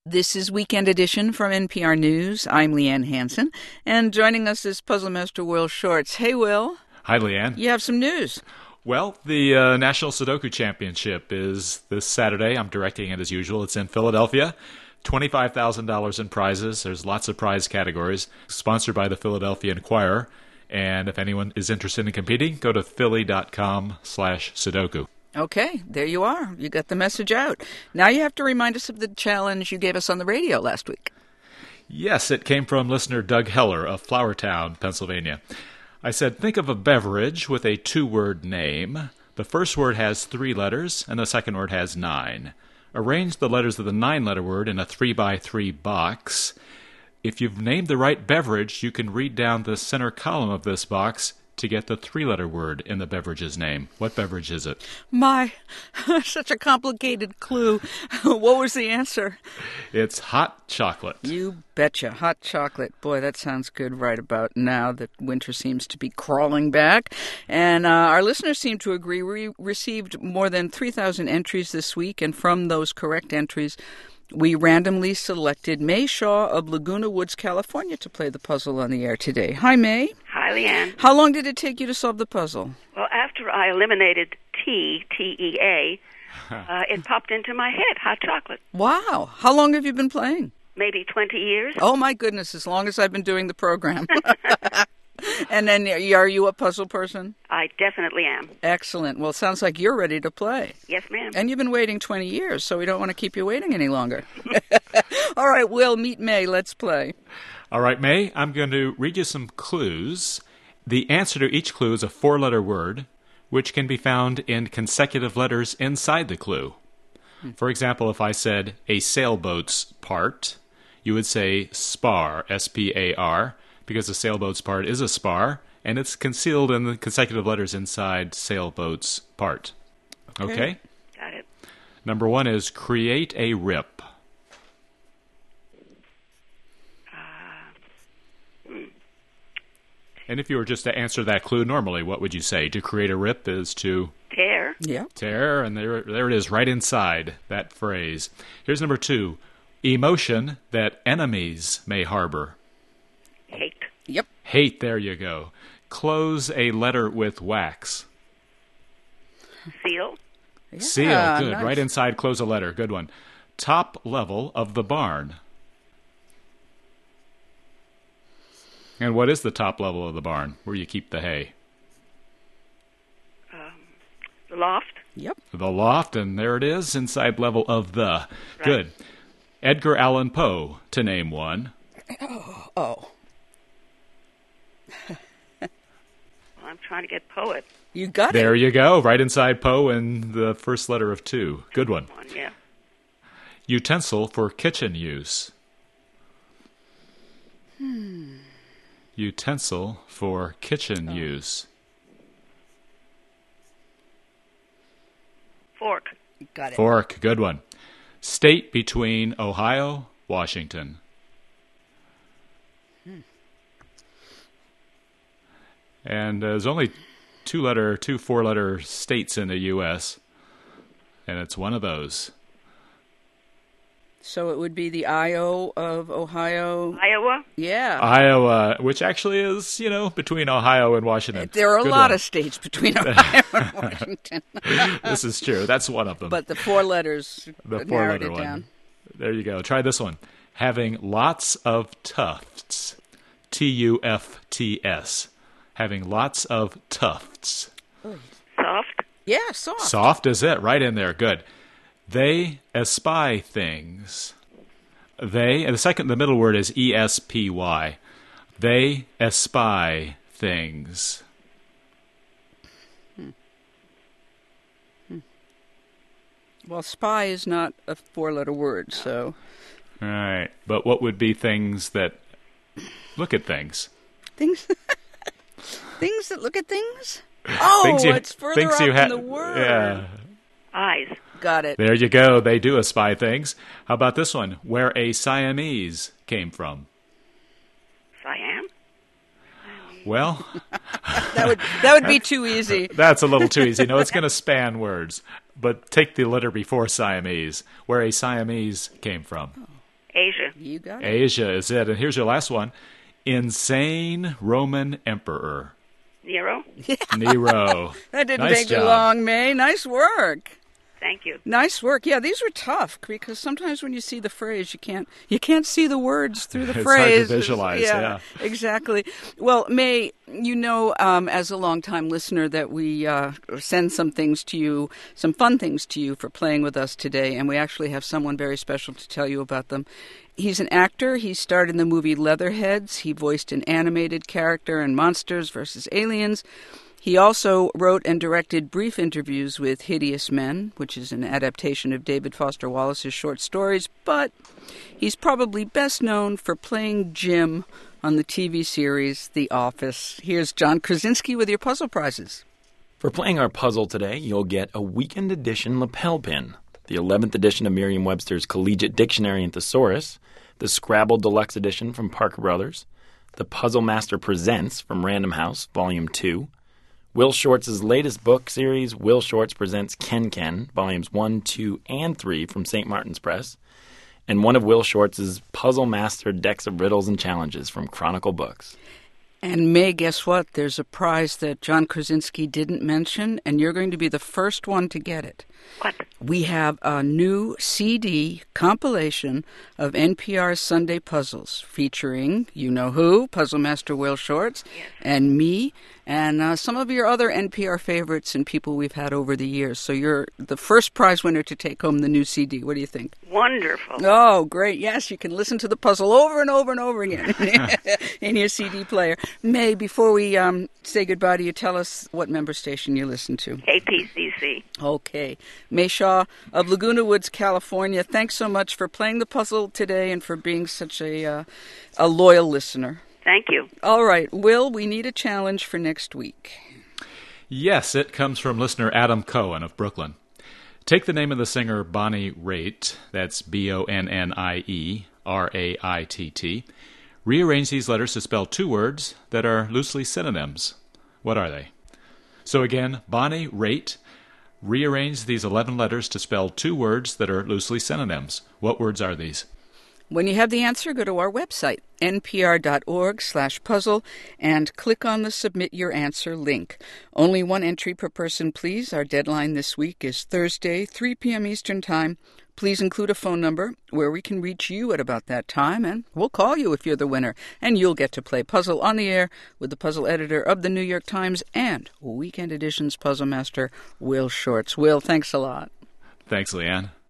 This is Weekend Edition from NPR News. I'm Leanne Hansen, and joining us is Puzzle Master Will Shortz. Hey, Will. Hi, Leanne. You have some news. Well, the National Sudoku Championship is this Saturday. I'm directing it as usual. It's in Philadelphia. $25,000 in prizes. There's lots of prize categories. Sponsored by the Philadelphia Inquirer. And if anyone is interested in competing, go to philly.com/Sudoku. Okay, there you are. You got the message out. Now you have to remind us of the challenge you gave us on the radio last week. Yes, it came from listener Doug Heller of Flourtown, Pennsylvania. I said, think of a beverage with a two-word name. The first word has 3 letters, and the second word has 9. Arrange the letters of the 9-letter word in a 3x3 box. If you've named the right beverage, you can read down the center column of this box to get the 3-letter word in the beverage's name. What beverage is it? My, such a complicated clue. What was the answer? It's hot chocolate. You betcha. Hot chocolate. Boy, that sounds good right about now that winter seems to be crawling back. And our listeners seem to agree. We received more than 3,000 entries this week, and from those correct entries, we randomly selected May Shaw of Laguna Woods, California, to play the puzzle on the air today. Hi, May. Hi, Leanne. How long did it take you to solve the puzzle? Well, after I eliminated T-E-A, it popped into my head, hot chocolate. Wow. How long have you been playing? Maybe 20 years. Oh, my goodness, as long as I've been doing the program. And then, are you a puzzle person? I definitely am. Excellent. Well, it sounds like you're ready to play. Yes, ma'am. And you've been waiting 20 years, so we don't want to keep you waiting any longer. All right, Will, meet May. Let's play. All right, May, I'm going to read you some clues. The answer to each clue is a 4-letter word, which can be found in consecutive letters inside the clue. For example, if I said a sailboat's part, you would say spar, S-P-A-R, because a sailboat's part is a spar, and it's concealed in the consecutive letters inside sailboat's part. Okay? Got it. Number 1 is create a rip. And if you were just to answer that clue normally, what would you say? To create a rip is to Tear. Yeah. tear, and there it is, right inside that phrase. Here's number 2. Emotion that enemies may harbor. Hate. Yep. Hate, there you go. Close a letter with wax. Seal. Yeah, Seal, good. nice. Right inside, close a letter. Good one. Top level of the barn. And what is the top level of the barn, where you keep the hay? The loft. Yep. The loft, and there it is, inside level of the. Good. Edgar Allan Poe, to name one. Oh. Well, I'm trying to get poet. You got it. There you go, right inside Poe and the first letter of 2. Good one. Yeah. Utensil for kitchen use. Utensil for kitchen use. Fork. You got it. Fork, good one. State between Ohio, Washington. And there's only 2 4-letter states in the U.S., and it's one of those. So it would be the I.O. of Ohio. Iowa. Yeah. Iowa, which actually is, between Ohio and Washington. There are a Good lot one. of states between Ohio and Washington. This is true. That's one of them. But the 4 letters The narrowed 4-letter it one. down. There you go. Try this one. Having lots of tufts. T-U-F-T-S. Having lots of tufts. Soft. Yeah, soft. Soft is it. Right in there. Good. They espy things. They, and the middle word is E-S-P-Y. They espy things. Well, spy is not a 4-letter word, so... All right. But what would be things that look at things? Things... things that look at things? Oh, it's further up in the word. Yeah. Eyes. Got it. There you go. They do espy things. How about this one? Where a Siamese came from. Siam. Well, That would be too easy. that's a little too easy. No, it's going to span words. But take the letter before Siamese, where a Siamese came from. Asia. You got it. Asia is it. And here's your last one. Insane Roman Emperor. Nero. Nero. That didn't Nice take you job. long, May. Nice work. Thank you. Nice work. Yeah, these were tough because sometimes when you see the phrase, you can't see the words through the It's phrase. hard to visualize, yeah. Exactly. Well, May, you know, as a longtime listener, that we send some things to you, some fun things to you for playing with us today, and we actually have someone very special to tell you about them. He's an actor. He starred in the movie Leatherheads. He voiced an animated character in Monsters vs. Aliens. He also wrote and directed brief interviews with Hideous Men, which is an adaptation of David Foster Wallace's short stories, but he's probably best known for playing Jim on the TV series The Office. Here's John Krasinski with your puzzle prizes. For playing our puzzle today, you'll get a weekend edition lapel pin, the 11th edition of Merriam-Webster's Collegiate Dictionary and Thesaurus, the Scrabble Deluxe Edition from Parker Brothers, the Puzzle Master Presents from Random House, Volume 2, Will Shortz' latest book series, Will Shortz Presents Ken Ken, Volumes 1, 2, and 3 from St. Martin's Press, and one of Will Shortz' Puzzle Master decks of riddles and challenges from Chronicle Books. And May, guess what? There's a prize that John Krasinski didn't mention, and you're going to be the first one to get it. What? We have a new CD compilation of NPR's Sunday Puzzles featuring, you know who, Puzzle Master Will Shortz, Yes. and me, and some of your other NPR favorites and people we've had over the years. So you're the first prize winner to take home the new CD. What do you think? Wonderful. Oh, great. Yes, you can listen to the puzzle over and over and over again in your CD player. May, before we say goodbye to you, tell us what member station you listen to. KPCC. Okay. May Shaw of Laguna Woods, California, thanks so much for playing the puzzle today and for being such a loyal listener. Thank you. All right. Will, we need a challenge for next week. Yes, it comes from listener Adam Cohen of Brooklyn. Take the name of the singer Bonnie Raitt, that's Bonnie Raitt, rearrange these letters to spell two words that are loosely synonyms. What are they? So again, Bonnie Raitt, rearrange these 11 letters to spell two words that are loosely synonyms. What words are these? When you have the answer, go to our website, npr.org/puzzle, and click on the Submit Your Answer link. Only one entry per person, please. Our deadline this week is Thursday, 3 p.m. Eastern Time. Please include a phone number where we can reach you at about that time, and we'll call you if you're the winner. And you'll get to play Puzzle on the Air with the puzzle editor of the New York Times and Weekend Edition's puzzle master, Will Shortz. Will, thanks a lot. Thanks, Leanne.